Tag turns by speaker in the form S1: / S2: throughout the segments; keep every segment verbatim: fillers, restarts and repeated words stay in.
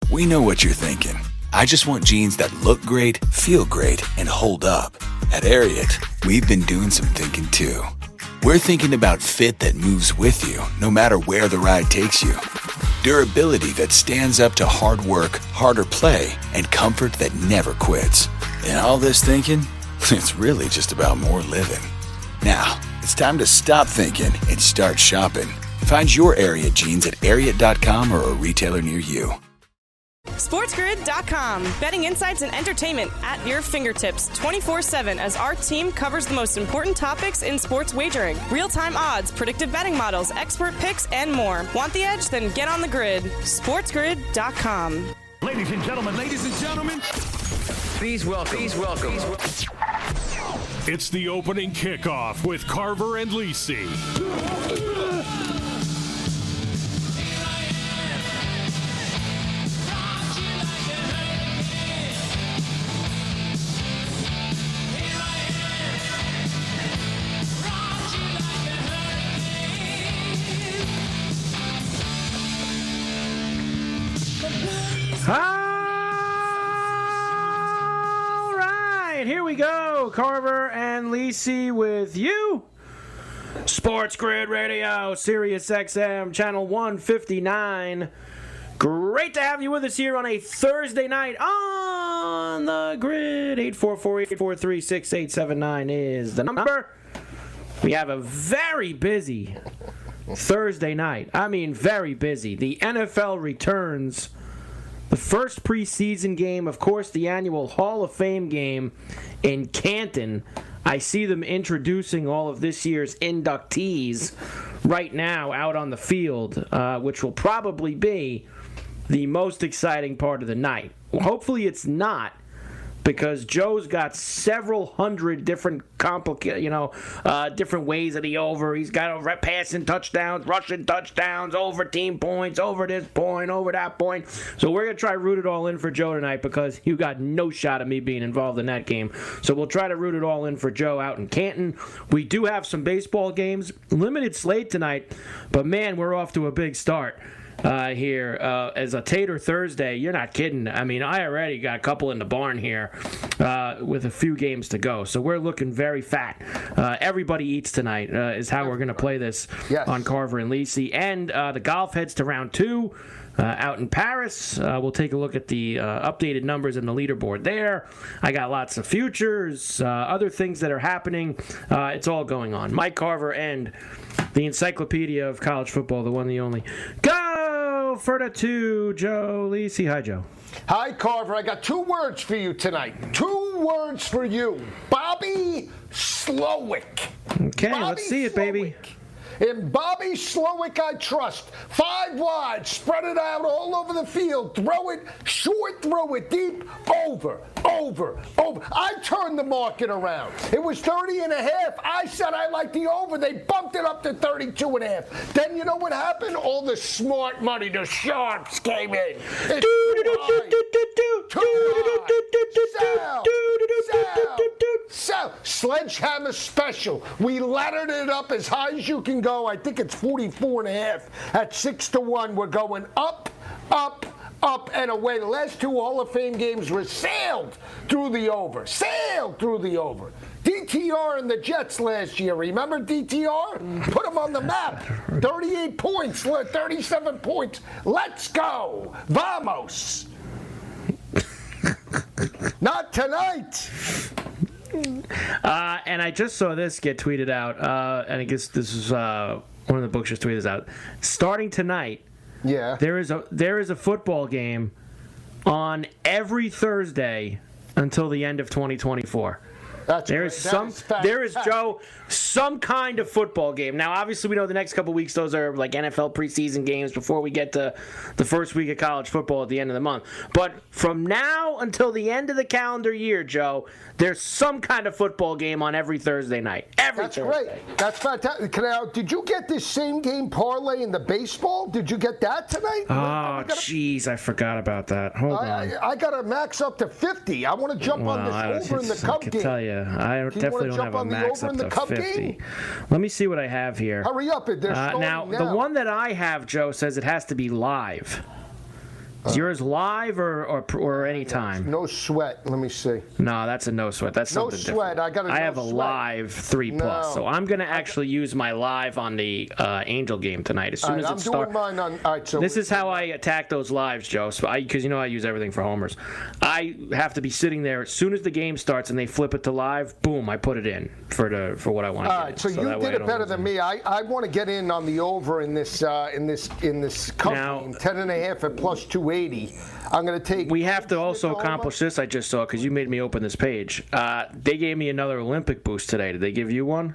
S1: We know what you're thinking. I just want jeans that look great, feel great, and hold up. At Ariat, we've been doing some thinking too. We're thinking about fit that moves with you, no matter where the ride takes you. Durability that stands up to hard work, harder play, and comfort that never quits. And all this thinking, it's really just about more living. Now, it's time to stop thinking and start shopping. Find your Ariat jeans at ariat dot com or a retailer near you.
S2: SportsGrid dot com. Betting insights and entertainment at your fingertips twenty-four seven as our team covers the most important topics in sports wagering. Real-time odds, predictive betting models, expert picks, and more. Want the edge? Then get on the grid. SportsGrid dot com.
S3: Ladies and gentlemen, ladies and gentlemen,
S4: please welcome, please welcome.
S3: It's the opening kickoff with Carver and Lisi.
S5: All right, here we go. Carver and Lisi with you. Sports Grid Radio, Sirius X M, channel one fifty-nine. Great to have you with us here on a Thursday night on the grid. eight four four, eight four three, six eight seven nine is the number. We have a very busy Thursday night. I mean, very busy. The N F L returns. The first preseason game, of course, the annual Hall of Fame game in Canton. I see them introducing all of this year's inductees right now out on the field, uh, which will probably be the most exciting part of the night. Well, hopefully it's not, because Joe's got several hundred different complicated, you know, uh, different ways of the over. He's got over passing touchdowns, rushing touchdowns, over team points, over this point, over that point. So we're going to try to root it all in for Joe tonight, because you got no shot of me being involved in that game. So we'll try to root it all in for Joe out in Canton. We do have some baseball games, limited slate tonight, but man, we're off to a big start. Uh, here uh, as a Tater Thursday. You're not kidding. I mean, I already got a couple in the barn here uh, with a few games to go. So we're looking very fat. Uh, everybody eats tonight uh, is how we're going to play this yes. on Carver and Lisi. And uh, the golf heads to round two. Uh, out in Paris. Uh, we'll take a look at the uh, updated numbers in the leaderboard there. I got lots of futures, uh, other things that are happening. Uh, it's all going on. Mike Carver and the encyclopedia of college football, the one, the only. Go for the two, Joe Lisi. Hi, Joe.
S6: Hi, Carver. I got two words for you tonight. Two words for you. Bobby Slowick.
S5: Okay,
S6: Bobby
S5: let's see it,
S6: Slowick.
S5: baby.
S6: In Bobby Slowick, I trust. Five wide, spread it out all over the field. Throw it short, throw it deep, over, over, over. I turned the market around. It was thirty and a half. I said I like the over. They bumped it up to thirty-two and a half. Then you know what happened? All the smart money, the sharks came in. It's Sell. Sledgehammer special. We laddered it up as high as you can go. I think it's forty-four and a half at six to one. We're going up, up, up and away. The last two Hall of Fame games were sailed through the over. Sailed through the over. D T R and the Jets last year. Remember D T R? Put them on the map. thirty-eight points, thirty-seven points. Let's go. Vamos. Not tonight.
S5: Uh, and I just saw this get tweeted out, uh, and I guess this is uh, one of the books just tweeted this out. Starting tonight,
S6: yeah,
S5: there is a there is a football game on every Thursday until the end of twenty twenty-four.
S6: That's
S5: there
S6: great.
S5: is
S6: That
S5: some
S6: is
S5: there is Joe some kind of football game. Now obviously we know the next couple of weeks those are like N F L preseason games before we get to the first week of college football at the end of the month. But from now until the end of the calendar year, Joe, there's some kind of football game on every Thursday night. Every
S6: That's
S5: Thursday.
S6: great. That's fantastic. Now, did you get this same game parlay in the baseball? Did you get that tonight?
S5: Oh, jeez, I forgot about that. Hold
S6: I,
S5: on.
S6: I, I got to max up to fifty. I want to jump
S5: well,
S6: on this
S5: I,
S6: over in the
S5: I
S6: Cub
S5: can
S6: game.
S5: tell you, I
S6: you
S5: definitely don't have a max up to fifty. Game? Let me see what I have here.
S6: Hurry up! They're
S5: uh, now,
S6: now,
S5: the one that I have, Joe, says it has to be live. Is yours live or or, or any time?
S6: No sweat. Let me see.
S5: No, that's a no sweat. That's
S6: No
S5: something
S6: sweat.
S5: different.
S6: I got a
S5: I
S6: no
S5: have a
S6: sweat.
S5: live three plus,
S6: No.
S5: so I'm gonna actually use my live on the uh, Angel game tonight. As soon
S6: All right,
S5: as
S6: I'm
S5: it
S6: doing
S5: starts.
S6: mine on. All right, so
S5: This is how I attack those lives, Joe. So because you know I use everything for homers. I have to be sitting there as soon as the game starts and they flip it to live. Boom! I put it in for the for what I want to
S6: All
S5: get.
S6: right,
S5: in.
S6: so, you
S5: that way I
S6: did it
S5: don't
S6: better
S5: lose
S6: than
S5: any.
S6: me. I, I want to get in on the over in this uh, in this in this cup
S5: Now-
S6: game, ten and a half at plus two eighty. I'm going to take.
S5: We have to also
S6: Oklahoma.
S5: accomplish this. I just saw because you made me open this page. Uh, they gave me another Olympic boost today. Did they give you one?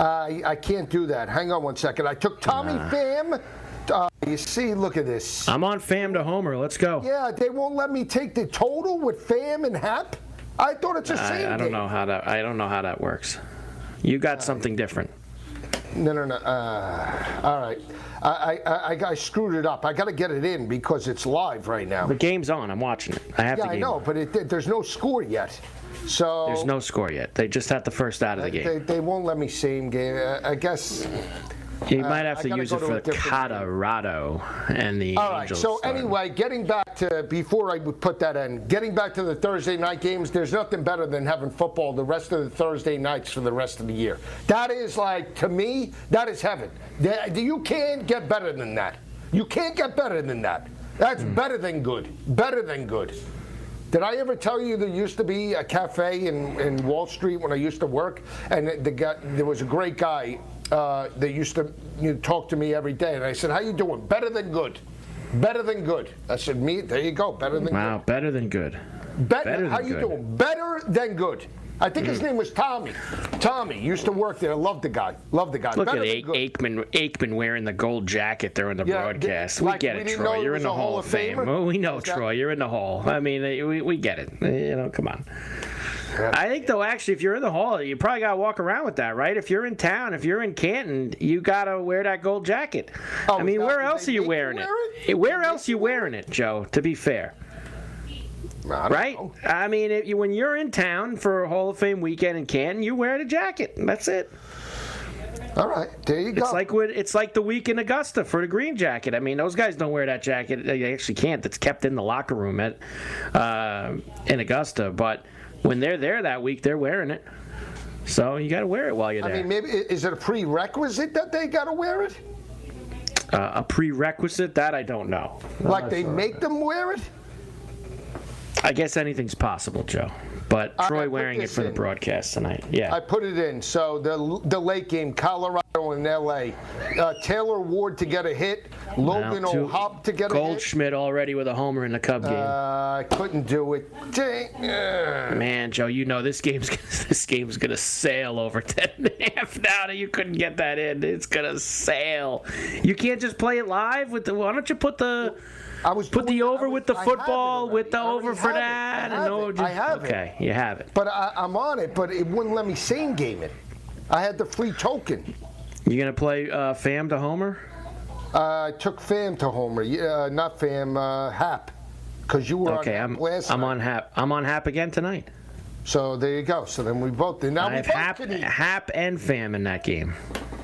S6: I I can't do that. Hang on one second. I took Tommy Pham. Uh, you see, look at this.
S5: I'm on Pham to homer. Let's go.
S6: Yeah, they won't let me take the total with Pham and Hap. I thought it's the same
S5: I, I don't
S6: game.
S5: know how that. I don't know how that works. You got something different.
S6: No, no, no. Uh, all right. I, I, I, I screwed it up. I got to get it in because it's live right now.
S5: The game's on. I'm watching it. I have
S6: Yeah,
S5: the
S6: I
S5: game.
S6: know, but it, there's no score yet. So
S5: There's no score yet. They just had the first out of the game.
S6: They, they won't let me same game. Uh, I guess.
S5: You might have
S6: I
S5: to
S6: gotta
S5: use
S6: go
S5: it
S6: to
S5: for
S6: a
S5: the
S6: different-
S5: Colorado and the
S6: All right.
S5: Angels.
S6: So
S5: starting.
S6: anyway, getting back to before I would put that in, getting back to the Thursday night games. There's nothing better than having football the rest of the Thursday nights for the rest of the year. That is like to me, that is heaven. That- You can't get better than that. You can't get better than that. That's
S5: Hmm.
S6: better than good. Better than good. Did I ever tell you there used to be a cafe in, in Wall Street when I used to work, and the guy, there was a great guy uh, that used to you know, talk to me every day, and I said, "How you doing? Better than good, better than good." I said, "Me, there you go, better than
S5: Wow, better than good.
S6: good. Better,
S5: better
S6: how
S5: than
S6: you
S5: good.
S6: doing? Better than good." I think his name was Tommy. Tommy used to work there. Loved the guy. Loved the guy.
S5: Look
S6: Better
S5: at
S6: than
S5: A-
S6: good.
S5: Aikman, Aikman wearing the gold jacket during the
S6: Yeah,
S5: broadcast.
S6: like
S5: we get
S6: we
S5: it,
S6: didn't
S5: Troy.
S6: know he
S5: You're
S6: was
S5: in the
S6: a
S5: Hall of Fame.
S6: Famer?
S5: Well, we know,
S6: Is that-
S5: Troy. You're in the Hall. I mean, we, we get it. You know, come on. I think, though, actually, if you're in the Hall, you probably got to walk around with that, right? If you're in town, if you're in Canton, you got to wear that gold jacket.
S6: Oh,
S5: I mean,
S6: is that-
S5: where
S6: did
S5: else
S6: they
S5: are you
S6: make you
S5: wearing
S6: wear
S5: it?
S6: it?
S5: Where
S6: Did they
S5: else
S6: make
S5: you
S6: you wear
S5: wearing it, Joe, to be fair?
S6: I don't
S5: Right?
S6: know.
S5: I mean, if you, when you're in town for a Hall of Fame weekend in Canton, you wear the jacket. That's it.
S6: All right, there you go.
S5: It's like when, it's like the week in Augusta for the green jacket. I mean, those guys don't wear that jacket. They actually can't. It's kept in the locker room at uh, in Augusta. But when they're there that week, they're wearing it. So you got to wear it while you're
S6: I
S5: there.
S6: mean, maybe is it a prerequisite that they got to wear it?
S5: uh, a prerequisite that I don't know.
S6: Like they make them wear it?
S5: I guess anything's possible, Joe. But
S6: I- I
S5: Troy
S6: put
S5: wearing it
S6: this
S5: for the
S6: in.
S5: broadcast tonight. Yeah.
S6: I put it in. So the the late game, Colorado and L A. Uh, Taylor Ward to get a hit. Logan
S5: Now, two-
S6: O'Hop to get a hit.
S5: Goldschmidt already with a homer in the Cub game.
S6: Uh, I couldn't do it. Dang. Uh,
S5: Man, Joe, you know this game's this game's gonna sail over ten and a half now. That you couldn't get that in. It's gonna sail. You can't just play it live with the. Why don't you put the
S6: I was
S5: put the
S6: doing-
S5: over
S6: I was-
S5: with the
S6: I have it
S5: football
S6: already.
S5: with the
S6: I already
S5: over for
S6: have it.
S5: that?
S6: I
S5: and
S6: have
S5: no,
S6: it.
S5: just,
S6: I have
S5: okay,
S6: it.
S5: you have it.
S6: But I, I'm on it, but it wouldn't let me same game it. I had the free token.
S5: You gonna play uh, Pham to homer?
S6: Uh, I took Pham to homer. Yeah, not Pham, uh, Hap. Because you were
S5: Okay,
S6: on
S5: I'm
S6: Hap last
S5: I'm
S6: night.
S5: on Hap. I'm on Hap again tonight.
S6: So there you go. So then we both. Now
S5: I
S6: we
S5: have
S6: both
S5: Hap,
S6: can eat.
S5: Hap and Pham in that game.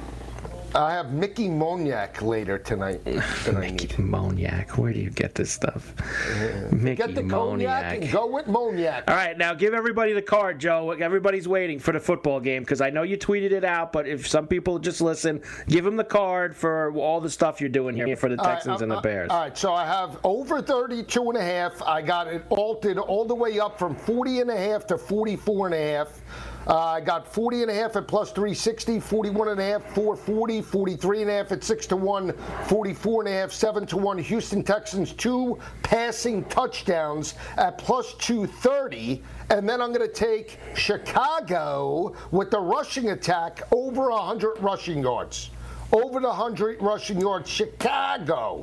S6: I have Mickey Moniak later tonight. that I
S5: Mickey
S6: need.
S5: Moniak. Where do you get this stuff? Mickey
S6: Get the cognac and
S5: Moniak.
S6: go with Moniak.
S5: All right, now give everybody the card, Joe. Everybody's waiting for the football game because I know you tweeted it out, but if some people just listen, give them the card for all the stuff you're doing here for the
S6: All right,
S5: Texans and
S6: uh,
S5: the Bears.
S6: All right, so I have over thirty-two and a half. I got it altered all the way up from forty and a half to forty-four and a half. Uh, I got forty and a half at plus three sixty, forty-one and a half, four forty, forty-three and a half at six to one, forty-four and a half, seven to one. Houston Texans two passing touchdowns at plus two thirty. And then I'm going to take Chicago with the rushing attack over one hundred rushing yards. Over the one hundred rushing yards, Chicago.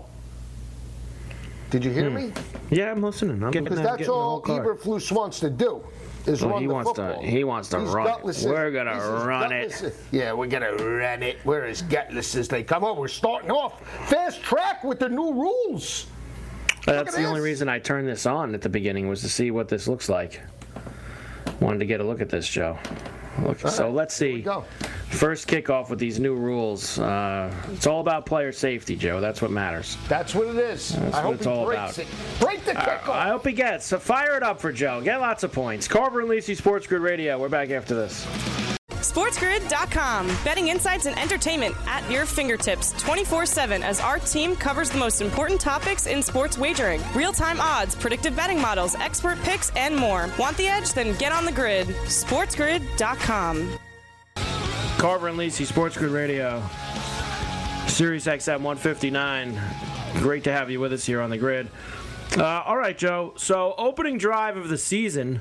S6: Did you hear me?
S5: Yeah, I'm listening. I'm getting,
S6: Because
S5: I'm
S6: that's
S5: getting the whole
S6: all
S5: card.
S6: Eberflus wants to do. Is
S5: Well,
S6: run
S5: he
S6: the
S5: wants to-
S6: football.
S5: he wants to
S6: He's
S5: run it.
S6: gutless as-
S5: We're gonna
S6: he's as
S5: run it.
S6: gutless as- Yeah, we're gonna run it. We're as gutless as they come. Oh, we're starting off fast track with the new rules.
S5: That's
S6: at
S5: the only
S6: this.
S5: reason I turned this on at the beginning was to see what this looks like. Wanted to get a look at this, Joe. Look, so
S6: right,
S5: let's see.
S6: go.
S5: First kickoff with these new rules. Uh, it's all about player safety, Joe. That's what matters.
S6: That's what it is.
S5: That's
S6: I
S5: what
S6: hope
S5: it's
S6: he
S5: all
S6: breaks
S5: about.
S6: it. Break the kickoff.
S5: I hope he gets. So fire it up for Joe. Get lots of points. Carver and Lisi, Sports Grid Radio. We're back after this.
S2: SportsGrid dot com. Betting insights and entertainment at your fingertips twenty-four seven as our team covers the most important topics in sports wagering. Real-time odds, predictive betting models, expert picks, and more. Want the edge? Then get on the grid. SportsGrid dot com.
S5: Carver and Lisi, Sports Grid Radio. Sirius X M one fifty-nine. Great to have you with us here on the grid. Uh, all right, Joe. So opening drive of the season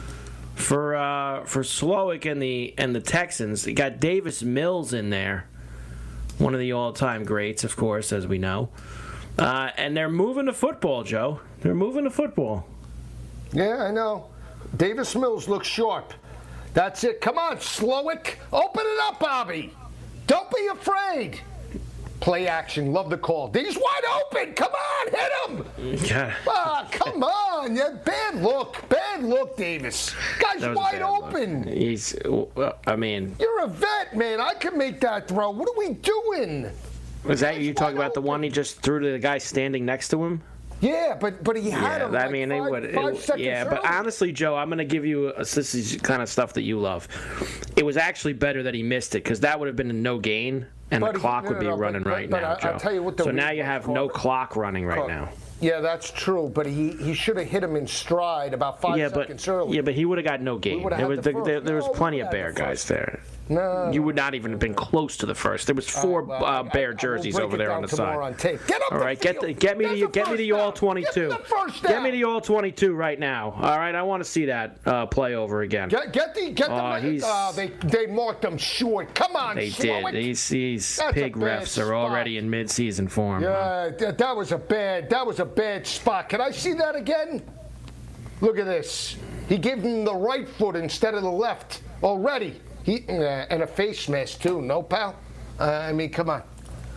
S5: for uh, for Slowick and the and the Texans. You got Davis Mills in there, one of the all-time greats, of course, as we know. Uh, and they're moving to football, Joe. They're moving to football.
S6: Yeah, I know. Davis Mills looks sharp. That's it. Come on, Slowick. Open it up, Bobby. Don't be afraid. Play action. Love the call. He's wide open. Come on, hit him.
S5: Yeah.
S6: Ah, come on. Yeah, bad look. Bad look, Davis. Guy's
S5: That was a
S6: wide
S5: bad look.
S6: open.
S5: He's, well, I mean,
S6: You're a vet, man. I can make that throw. What are we doing?
S5: was that you
S6: Guy's
S5: talking
S6: wide
S5: about the one he
S6: open.
S5: just threw to the guy standing next to him?
S6: Yeah, but but he had
S5: Yeah,
S6: him.
S5: I
S6: like
S5: mean,
S6: five,
S5: it would.
S6: five
S5: It,
S6: seconds
S5: yeah, but
S6: early.
S5: honestly, Joe, I'm going to give you a, this is kind of stuff that you love. It was actually better that he missed it because that would have been a no gain, and
S6: But
S5: the
S6: he-
S5: clock
S6: no,
S5: would be
S6: no, no,
S5: running
S6: but-
S5: right
S6: but
S5: now,
S6: I-
S5: Joe.
S6: I'll tell you what the
S5: so now
S6: reason
S5: you
S6: was,
S5: have no
S6: Carver.
S5: clock running right
S6: Carver.
S5: now.
S6: Yeah, that's true, but he, he should have hit him in stride about five
S5: Yeah,
S6: seconds
S5: but
S6: early.
S5: yeah, but he would have got no gain.
S6: would've
S5: There
S6: had
S5: was,
S6: the
S5: there,
S6: first.
S5: there, there was
S6: No, we
S5: plenty
S6: would've
S5: of
S6: had
S5: Bear
S6: the
S5: guys
S6: first.
S5: there.
S6: No,
S5: You would not even have been close to the first. There was four
S6: well,
S5: uh,
S6: I-
S5: Bear
S6: I- I will
S5: jerseys
S6: break
S5: over
S6: it
S5: there
S6: down
S5: on the
S6: tomorrow
S5: side.
S6: on tape. Get up
S5: All
S6: the
S5: right, get the,
S6: field.
S5: get me
S6: There's
S5: the
S6: the
S5: get me
S6: first
S5: the all
S6: down. Get me
S5: twenty-two.
S6: the first
S5: Get me
S6: down.
S5: the all twenty-two right now. All right, I want to see that uh, play over again.
S6: Get, get the get
S5: Oh,
S6: the.
S5: he's-
S6: Uh, they they marked him short. Come on,
S5: They
S6: Slowick.
S5: did. These, these
S6: That's a
S5: pig
S6: bad
S5: refs are
S6: spot.
S5: already in mid-season form. huh?
S6: Yeah, that, that was a bad. That was a bad spot. Can I see that again? Look at this. He gave him the right foot instead of the left already. He uh, and a face mask too. No, pal. Uh, I mean, come on.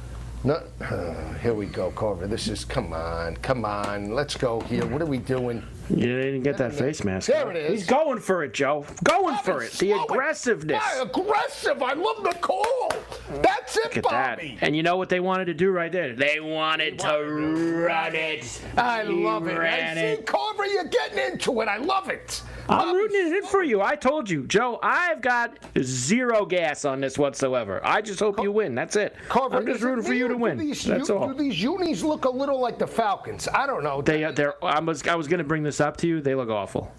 S6: No, uh, here we go, Carver. This is come on, come on. Let's go here. What are we doing?
S5: You didn't get that face mask.
S6: There
S5: huh?
S6: it is.
S5: He's going for it, Joe. Going for
S6: Bobby,
S5: it. The
S6: slow it.
S5: aggressiveness.
S6: Yeah, aggressive. I love the call. That's it,
S5: Look at that.
S6: Bobby.
S5: And you know what they wanted to do right there? They wanted to run it.
S6: I
S5: He
S6: love it. I
S5: ran
S6: see,
S5: it.
S6: Carver, you're getting into it. I love it.
S5: I'm
S6: Bobby,
S5: rooting it in for you. I told you, Joe. I've got zero gas on this whatsoever. I just hope you win. That's it.
S6: Carver,
S5: I'm just
S6: is it
S5: rooting for
S6: me
S5: you
S6: or
S5: to
S6: do
S5: win.
S6: These,
S5: That's
S6: u-
S5: all.
S6: Do these unis look a little like the Falcons? I don't know.
S5: They, they're. I was. I was going to bring this up to you. They look awful.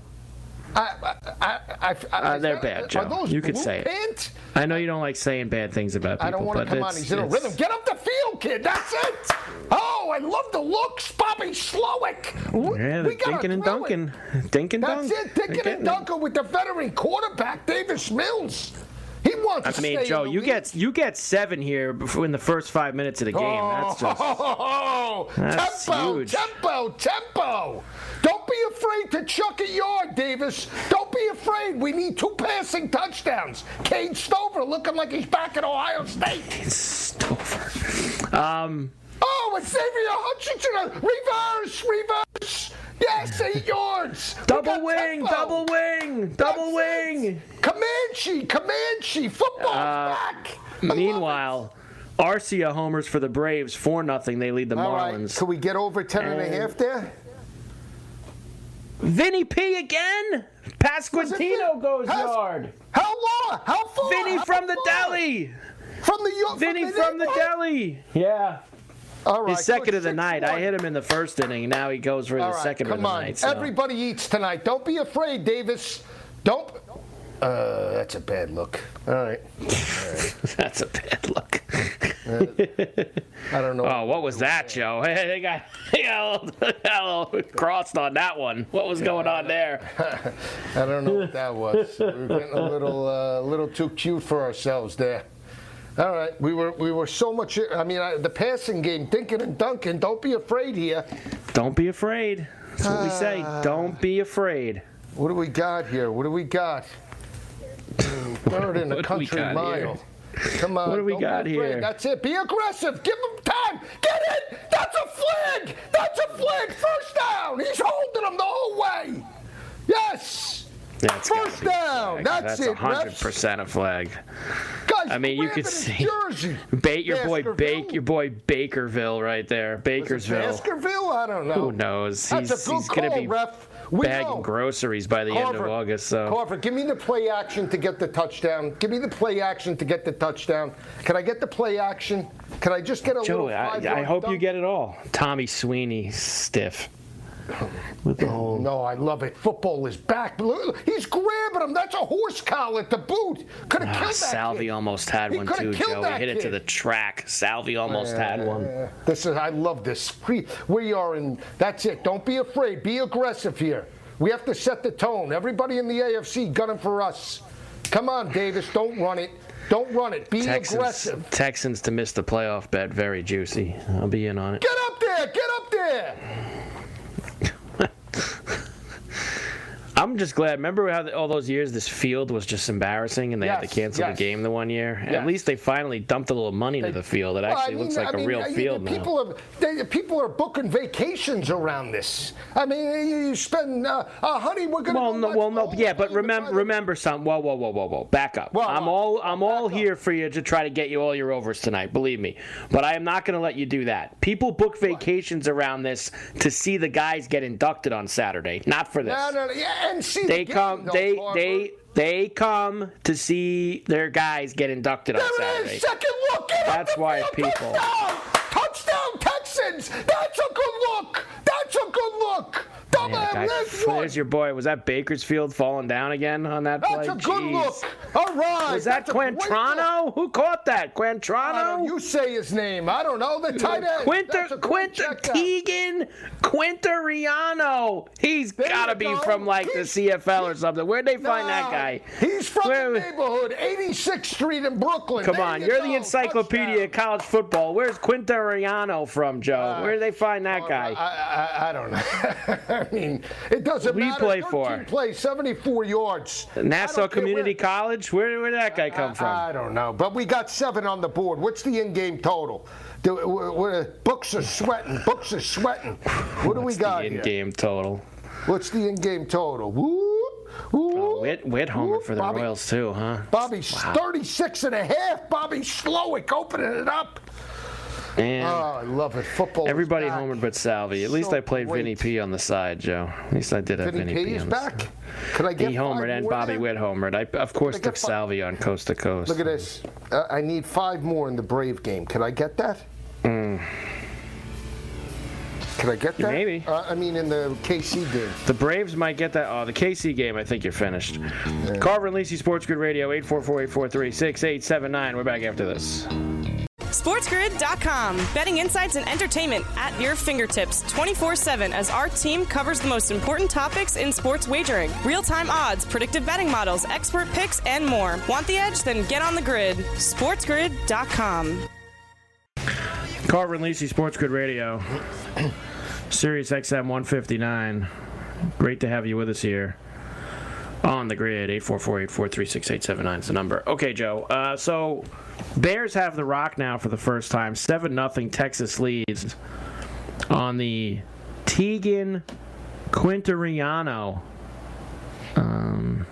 S6: I, I, I, I,
S5: Uh,
S6: is
S5: they're
S6: that-
S5: bad,
S6: Are
S5: Joe.
S6: those
S5: You could
S6: blue
S5: say it.
S6: pants?
S5: I know you don't like saying bad things about people,
S6: I don't want
S5: but
S6: to come on.
S5: it's,
S6: He's in a
S5: it's-
S6: rhythm. Get up the field, kid. That's it. Oh, I love the looks. Bobby Slowick. We-
S5: Yeah,
S6: we
S5: they're
S6: gotta
S5: dinking and
S6: throw it.
S5: dunking. Dink and dunk.
S6: That's it.
S5: They're
S6: Dinking
S5: getting
S6: and
S5: it.
S6: dunking with the veteran quarterback, Davis Mills. He wants to
S5: I mean,
S6: stay
S5: Joe,
S6: in the
S5: you
S6: league.
S5: get you get seven here before- in the first five minutes of the game. That's just
S6: Oh,
S5: That's
S6: tempo,
S5: huge.
S6: tempo, tempo. Don't be afraid to chuck a yard, Davis. Don't be afraid. We need two passing touchdowns. Cade Stover looking like he's back at Ohio State.
S5: Stover. Um,
S6: Oh, and Xavier Hutchinson. Reverse, reverse. Yes, eight yards. We
S5: double
S6: got
S5: wing,
S6: tempo.
S5: double wing, double
S6: That's
S5: wing.
S6: it. Comanche, Comanche. Football's
S5: Uh,
S6: back. I love it.
S5: Meanwhile, Arcia homers for the Braves four nothing. They lead the
S6: All right,
S5: Marlins.
S6: can we get over ten and a half there?
S5: Vinny P again. Pasquantino
S6: Vin-
S5: goes
S6: Pas-
S5: yard.
S6: How long? How far?
S5: Vinny
S6: How
S5: from the
S6: far?
S5: deli.
S6: From the yo-
S5: Vinny from the
S6: neighborhood?
S5: deli. Yeah.
S6: All right,
S5: His second
S6: good,
S5: of the
S6: six
S5: night. I
S6: one.
S5: hit him in the first inning. Now he goes for
S6: All
S5: the
S6: right,
S5: second of
S6: come
S5: the
S6: on.
S5: night. So.
S6: Everybody eats tonight. Don't be afraid, Davis. Don't. Uh, that's a bad look. All right.
S5: That's a bad look.
S6: I don't know.
S5: Oh, what was that, Joe? Hey, they got, they got, a little, got a little crossed on that one. What was going on there?
S6: I don't know what that was. We were getting a little, uh, little too cute for ourselves there. All right, we were, we were so much. I mean, I, the passing game, Dinkin and Duncan. Don't be afraid here.
S5: Don't be afraid. That's what we say.
S6: Ah.
S5: Don't be afraid.
S6: What do we got here? What do we got? Third in the
S5: What do we
S6: country
S5: got
S6: mile.
S5: here?
S6: Come on.
S5: What do we
S6: don't
S5: got
S6: be afraid.
S5: here?
S6: That's it. Be aggressive. Give him time. Get it. That's a flag. That's a flag. First down. He's holding him the whole way. Yes.
S7: That's
S6: First down. That's,
S7: That's
S6: it.
S7: one hundred percent a flag.
S6: Guys,
S7: I mean, you could see
S6: Jersey.
S7: Ba- your boy,
S6: Baskerville?
S7: ba- your boy Bakerville, right there, Bakersville.
S6: Baskerville? I don't know.
S7: Who knows?
S6: That's
S7: he's
S6: a good
S7: he's gonna
S6: call,
S7: be
S6: ref. We
S7: bagging
S6: know.
S7: groceries by the
S6: Carver,
S7: end of August. So,
S6: Carver, give me the play action to get the touchdown. Give me the play action to get the touchdown. Can I get the play action? Can I just get a
S7: Joe,
S6: little
S7: I,
S6: five-yard
S7: I hope
S6: dunk?
S7: you get it all. Tommy Sweeney, stiff. With the whole.
S6: No, I love it. Football is back. Look, he's grabbing him. That's a horse collar to boot. Could have
S7: Ah,
S6: killed that
S7: Salvi
S6: kid.
S7: almost had
S6: He
S7: one
S6: coulda
S7: too,
S6: killed
S7: Joe. He
S6: that
S7: hit it to
S6: kid.
S7: the track. Salvi almost had one.
S6: Uh, This is. I love this. We, we are in. That's it. Don't be afraid. Be aggressive here. We have to set the tone. Everybody in the A F C gunning for us. Come on, Davis. Don't run it. Don't run it. Be
S7: Texans,
S6: aggressive.
S7: Texans to miss the playoff bet, very juicy. I'll be in on it.
S6: Get up there. Get up there.
S7: I'm just glad. Remember how the, all those years this field was just embarrassing and they had
S6: Yes,
S7: to cancel
S6: yes.
S7: the game the one year?
S6: Yes.
S7: At least they finally dumped a little money into the field. It
S6: Well,
S7: actually
S6: I mean,
S7: looks like
S6: I mean,
S7: a real
S6: I-
S7: field now.
S6: people Are, they, people are booking vacations around this. I mean, you, you spend, uh, uh, honey, we're going to
S7: Well,
S6: go
S7: no,
S6: watch
S7: well, no,
S6: ball.
S7: yeah, but
S6: Honey, we're
S7: remember,
S6: trying to-
S7: remember something. Whoa, whoa, whoa, whoa, whoa, back up.
S6: Well,
S7: I'm
S6: well,
S7: all, I'm all
S6: back up.
S7: here for you to try to get you all your overs tonight. Believe me, but I am not going to let you do that. People book vacations around this to see the guys get inducted on Saturday, not for this.
S6: No, no, no, yeah, and see
S7: They
S6: the
S7: come,
S6: game, though,
S7: they,
S6: Carver.
S7: they, they come to see their guys get inducted on
S6: There it
S7: Saturday.
S6: is, second look. Get
S7: That's
S6: up the
S7: why
S6: field.
S7: people-
S6: Touchdown, touchdown, Texans. That's a good look. That's a good look. Double
S7: Yeah, guy,
S6: there's one.
S7: there's your boy. Was that Bakersfield falling down again on that play?
S6: That's a good
S7: Jeez.
S6: look. All right.
S7: Was that
S6: That's a great look.
S7: Quintrano? Who caught that?
S6: I don't,
S7: Quintrano?
S6: you say his name. I don't know. The tight end.
S7: Quinter,
S6: That's a great
S7: Quinter,
S6: checkout.
S7: Keegan Quinteriano. He's
S6: There
S7: got to
S6: you
S7: be
S6: go.
S7: from like the
S6: He's-
S7: C F L or something. Where'd they find that
S6: No,
S7: guy?
S6: He's from
S7: Where-
S6: the neighborhood, eighty-sixth Street in Brooklyn.
S7: Come
S6: There
S7: on,
S6: you
S7: you're
S6: go.
S7: the encyclopedia of
S6: Touchdown.
S7: college football. Where's Quinteriano from, Joe? Where did they find that guy?
S6: I, I, I don't know. I mean, it doesn't
S7: Who do you
S6: matter.
S7: play
S6: thirteen
S7: for?
S6: Plays seventy-four yards. I
S7: Nassau
S6: don't care
S7: Community
S6: where-
S7: College? Where where did that guy come
S6: I,
S7: from?
S6: I don't know, but we got seven on the board. What's the in-game total? Do, we're, we're, books are sweating. Books are sweating. What do we
S7: What's
S6: got
S7: the
S6: here?
S7: in-game total?
S6: What's the in-game total? Woo, woo,
S7: Oh, Whit, Whit homer
S6: woo.
S7: for the
S6: Bobby,
S7: Royals too, huh?
S6: Bobby's thirty-six and a half. Bobby Slowick opening it up.
S7: And
S6: Oh, I love it. Football. is
S7: everybody
S6: back.
S7: homered but Salvi. At least
S6: So
S7: I played
S6: great.
S7: Vinny P on the side, Joe. At least I did have
S6: Vinny
S7: Vinny
S6: P
S7: P
S6: is
S7: on the
S6: back.
S7: side.
S6: Could I get
S7: He
S6: five
S7: homered and
S6: more
S7: Bobby
S6: there?
S7: Witt homered. I, of course,
S6: I get
S7: took
S6: fi-
S7: Salvi on coast to coast.
S6: Look at this. Uh, I need five more in the Brave game. Can I get that?
S7: Mm.
S6: Can I get that?
S7: Maybe.
S6: Uh, I mean, in the K C game.
S7: The Braves might get that. Oh, the K C game, I think you're finished. Carver and Lisi Sports Grid Radio, eight four four, eight four three, six eight seven nine. We're back after this.
S2: SportsGrid dot com. Betting insights and entertainment at your fingertips twenty-four seven as our team covers the most important topics in sports wagering. Real-time odds, predictive betting models, expert picks, and more. Want the edge? Then get on the grid. SportsGrid dot com.
S7: Carver and Lisi Sports Grid Radio, Sirius X M one fifty-nine. Great to have you with us here on the grid. eight four four, eight four three, six eight seven nine is the number. Okay, Joe. Uh, so Bears have the rock now for the first time. seven nothing Texas leads on the Tegan Quinteriano um,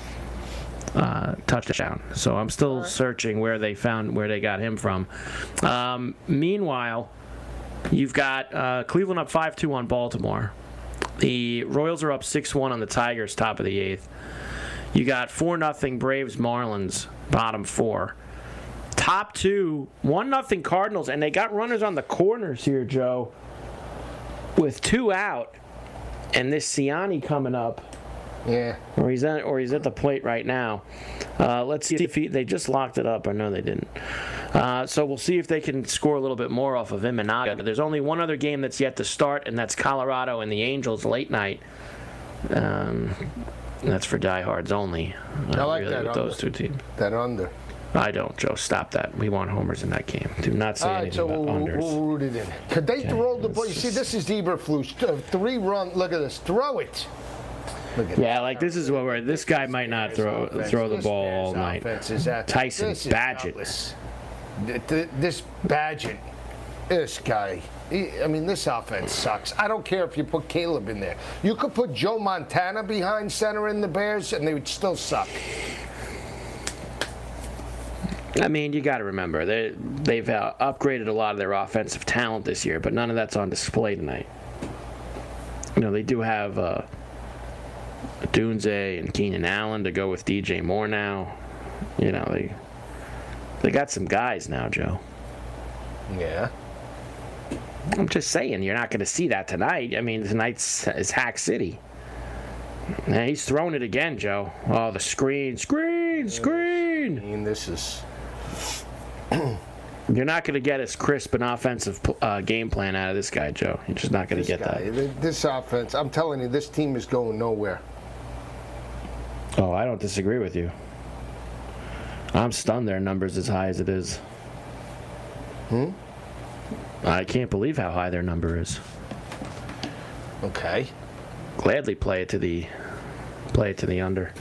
S7: uh, touchdown. So I'm still searching where they found where they got him from. Um, meanwhile, you've got uh, Cleveland up five two on Baltimore. The Royals are up six one on the Tigers, top of the eighth. You got four nothing Braves Marlins, bottom four. Top two, one nothing Cardinals, and they got runners on the corners here, Joe, with two out, and this Siani coming up.
S6: Yeah.
S7: Or he's at, or he's at the plate right now. Uh, let's see if he, they just locked it up. I know they didn't. Uh, so we'll see if they can score a little bit more off of Imanaga. There's only one other game that's yet to start, and that's Colorado and the Angels late night. Um, that's for diehards only.
S6: I like
S7: really
S6: that
S7: with those
S6: under.
S7: two teams.
S6: That under.
S7: I don't, Joe. Stop that. We want homers in that game. Do not say
S6: All right,
S7: anything
S6: so
S7: about
S6: we'll,
S7: unders.
S6: we'll root it in. Could they throw the ball? You see, this is Eberflus. Uh, Three run. Look at this. Throw it. Look at
S7: Yeah, like this is what we're. This guy might not throw throw the
S6: This
S7: ball
S6: Bears
S7: all night.
S6: offense is at-
S7: Tyson
S6: this is
S7: Badgett.
S6: nutless. Th- th- This Badgett, this guy, I mean, this offense sucks. I don't care if you put Caleb in there. You could put Joe Montana behind center in the Bears, and they would still suck.
S7: I mean, you got to remember, they, they've uh, upgraded a lot of their offensive talent this year, but none of that's on display tonight. You know, they do have uh, Dunze and Keenan Allen to go with D J Moore now. You know, they they got some guys now, Joe.
S6: Yeah.
S7: I'm just saying, you're not going to see that tonight. I mean, tonight's is Hack City. And he's throwing it again, Joe. Oh, the screen, screen, screen.
S6: I mean, this is...
S7: You're not going to get as crisp an offensive uh, game plan out of this guy, Joe. You're just not going to get
S6: guy,
S7: that.
S6: This offense, I'm telling you, this team is going nowhere.
S7: Oh, I don't disagree with you. I'm stunned their numbers as high as it is.
S6: Hmm?
S7: I can't believe how high their number is.
S6: Okay.
S7: Gladly play it to the play it to the under.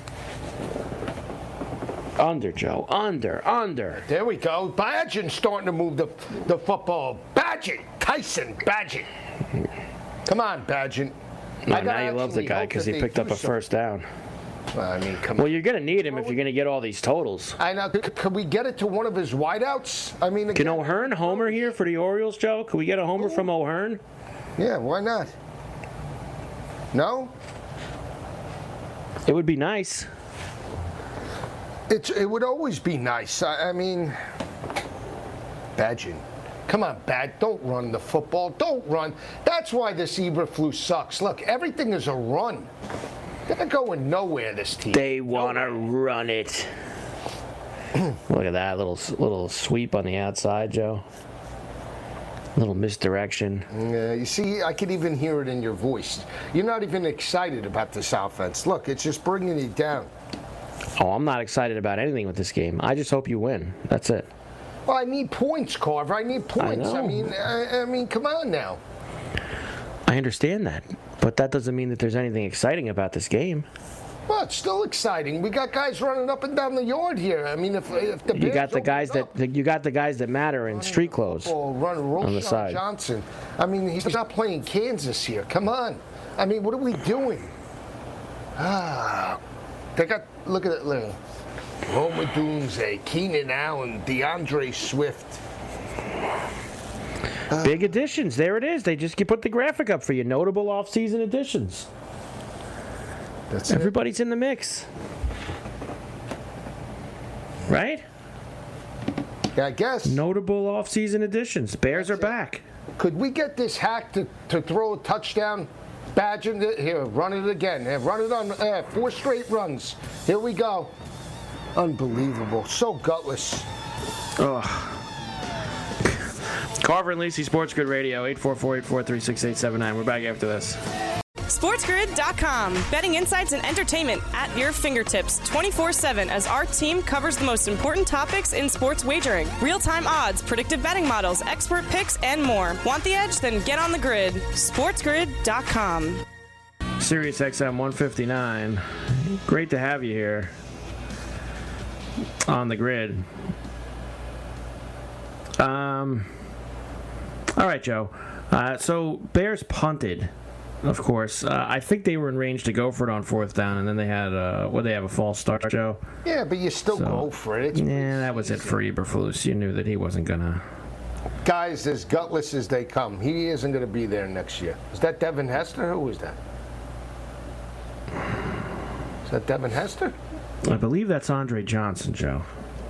S7: Under, Joe. Under. Under.
S6: There we go. Badgett starting to move the the football. Badgett. Tyson Badgett. Come on, Badgett.
S7: No, now you love the guy because he picked up a first down.
S6: Well, I mean, come
S7: well,
S6: on.
S7: you're going to need him if you're going to get all these totals.
S6: I know. Could, could we get it to one of his wideouts? I mean,
S7: Can O'Hearn homer here for the Orioles, Joe? Can we get a homer Ooh. from O'Hearn?
S6: Yeah, why not? No?
S7: It would be nice.
S6: It's, it would always be nice. I, I mean, Badgett. Come on, Bad. Don't run the football. Don't run. That's why this Eberflus sucks. Look, everything is a run. They're going nowhere, this team.
S7: They want to run it. Look at that little little sweep on the outside, Joe. Little misdirection.
S6: Yeah, you see, I can even hear it in your voice. You're not even excited about this offense. Look, it's just bringing you down.
S7: Oh, I'm not excited about anything with this game. I just hope you win. That's it.
S6: Well, I need points, Carver. I need points. I, I mean, I, I mean, come on now.
S7: I understand that, but that doesn't mean that there's anything exciting about this game.
S6: Well, it's still exciting. We got guys running up and down the yard here. I mean, if, if the
S7: you got the guys
S6: up,
S7: that you got the guys that matter in street clothes
S6: run
S7: on the side.
S6: Johnson. I mean, he's not playing Kansas here. Come on. I mean, what are we doing? Ah, they got. Look at it. Look. Roma Dunze, Keenan Allen, DeAndre Swift.
S7: Uh, Big additions. There it is. They just put the graphic up for you. Notable off-season additions.
S6: That's
S7: Everybody's
S6: it.
S7: in the mix. Right?
S6: Yeah, I guess.
S7: Notable off-season additions. Bears
S6: That's
S7: are
S6: it.
S7: back.
S6: Could we get this hack to, to throw a touchdown? Badger, here, run it again. Here, run it on uh, four straight runs. Here we go. Unbelievable. So gutless.
S7: Ugh. Carver and Lisi, Sports Grid Radio, eight four four, eight four three, six eight seven nine. We're back after this.
S2: SportsGrid dot com. Betting insights and entertainment at your fingertips twenty-four seven as our team covers the most important topics in sports wagering. Real-time odds, predictive betting models, expert picks, and more. Want the edge? Then get on the grid. SportsGrid dot com.
S7: Sirius X M one fifty-nine. Great to have you here on the grid. Um. All right, Joe. Uh, so Bears punted. Of course, uh, I think they were in range to go for it on fourth down, and then they had uh, what they have a false start, Joe.
S6: Yeah, but you still so, go for it. It's
S7: yeah, that was it for Eberflus. You knew that he wasn't gonna.
S6: Guys, as gutless as they come, he isn't gonna be there next year. Is that Devin Hester? Who is that? Is that Devin Hester?
S7: I believe that's Andre Johnson, Joe.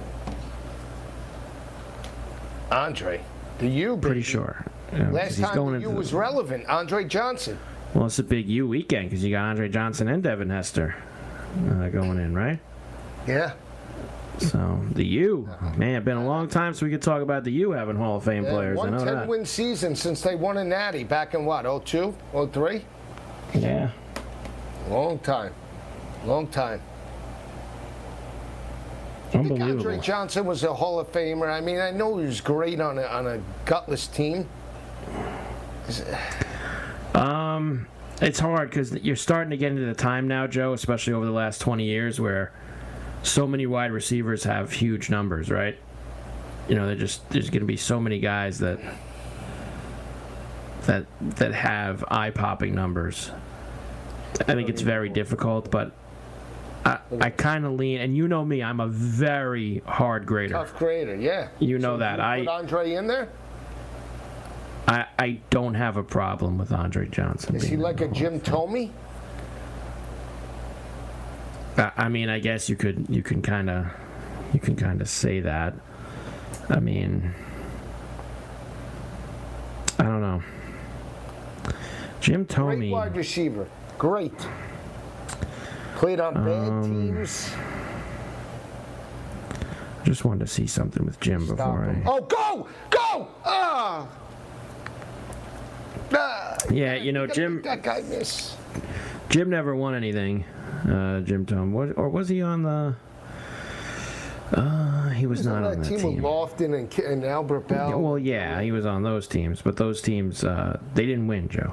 S6: Andre, the U. Baby.
S7: Pretty sure. Yeah,
S6: Last
S7: he's
S6: time
S7: going
S6: the U was relevant. Andre Johnson.
S7: Well, it's a big U weekend because you got Andre Johnson and Devin Hester uh, going in, right?
S6: Yeah.
S7: So, the U. Man, it's been a long time so we could talk about the U having Hall of Fame
S6: yeah,
S7: players.
S6: One
S7: I know that.
S6: ten-win season since they won a Natty back in what, oh two, oh three?
S7: Yeah.
S6: Long time. Long time.
S7: Unbelievable.
S6: I think Andre Johnson was a Hall of Famer. I mean, I know he was great on a, on a gutless team.
S7: Um, it's hard because you're starting to get into the time now, Joe, especially over the last twenty years where so many wide receivers have huge numbers, right? You know, they're just there's going to be so many guys that that that have eye-popping numbers. I think it's very difficult, but I, I kind of lean, and you know me, I'm a very hard grader.
S6: Tough grader, yeah.
S7: You know
S6: so
S7: that.
S6: You
S7: I
S6: put Andre in there?
S7: I I don't have a problem with Andre Johnson.
S6: Is he like a Jim Thome?
S7: I, I mean, I guess you could you can kind of you can kind of say that. I mean, I don't know. Jim Thome.
S6: Great wide receiver. Great. Played on bad
S7: Um,
S6: teams.
S7: Just wanted to see something with Jim
S6: Stop
S7: before
S6: him.
S7: I.
S6: Oh, go! Go! Ah! Ah,
S7: Yeah, you know,
S6: gotta
S7: Jim.
S6: make that guy miss.
S7: Jim never won anything. Uh, Jim Thome, was, or was he on the? Uh, he was,
S6: He was
S7: not
S6: on
S7: on
S6: that
S7: that
S6: team,
S7: team.
S6: with Lofton and, Ki- and Albert Bell.
S7: Yeah, well, yeah, he was on those teams, but those teams uh, they didn't win, Joe.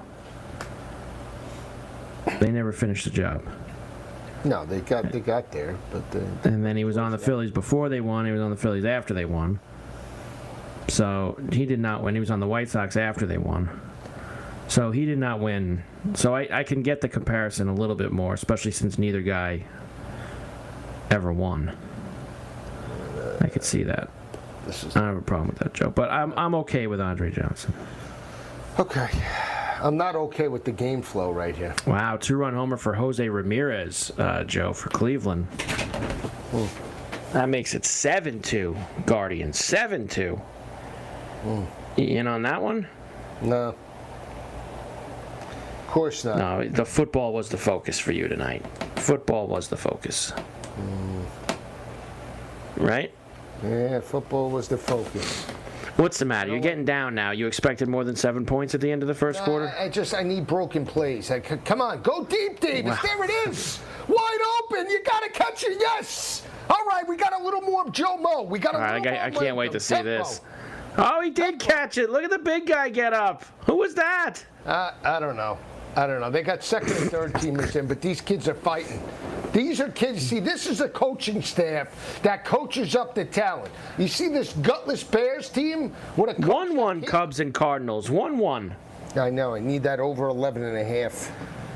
S7: They never finished the job.
S6: No, they got they got there, but uh,
S7: And then he was on the Phillies before they won. He was on the Phillies after they won. So he did not win. He was on the White Sox after they won. So he did not win. So I, I can get the comparison a little bit more, especially since neither guy ever won. I could see that.
S6: this is
S7: I don't have a problem with that, Joe. But I'm I'm okay with Andre Johnson.
S6: okay. I'm not okay with the game flow right here.
S7: Wow, two-run homer for Jose Ramirez, uh, Joe, for Cleveland.
S6: Mm.
S7: That makes it seven two, Guardians. seven two.
S6: Mm.
S7: You in on that one?
S6: No. Of course not.
S7: No, the football was the focus for you tonight. Football was the focus.
S6: Mm.
S7: Right?
S6: Yeah, football was the focus.
S7: What's the matter? You're getting down now. You expected more than seven points at the end of the first
S6: Uh,
S7: quarter?
S6: I just I need broken plays. I, c- come on, go deep, Davis.
S7: Wow.
S6: There it is, wide open. You got to catch it. Yes. All right, we got a little more of Joe Mo. We got a
S7: All right, I,
S6: little
S7: got-
S6: more.
S7: I can't wait to see
S6: momentum.
S7: this. Oh, he did catch it. Look at the big guy get up. Who was that?
S6: Uh, I don't know. I don't know. They got second and third teamers in, but these kids are fighting. These are kids. See, this is a coaching staff that coaches up the talent. You see this gutless Bears team? What a coach
S7: one one
S6: that-
S7: Cubs and Cardinals. one one.
S6: I know. I need that over eleven and a half.